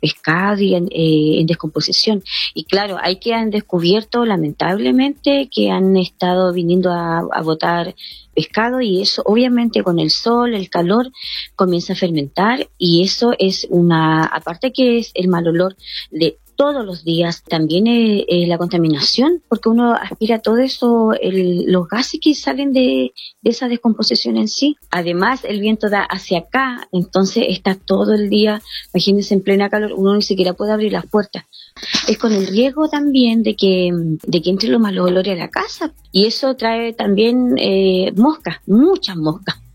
pescado y en descomposición. Y claro, hay que han descubierto lamentablemente que han estado viniendo a botar pescado y eso obviamente con el sol, el calor comienza a fermentar y eso es aparte que es el mal olor de todos los días, también la contaminación, porque uno aspira todo eso, los gases que salen de esa descomposición en sí. Además, el viento da hacia acá, entonces está todo el día, imagínense en plena calor, uno ni siquiera puede abrir las puertas. Es con el riesgo también de que entren los malos olores a la casa, y eso trae también moscas, muchas moscas.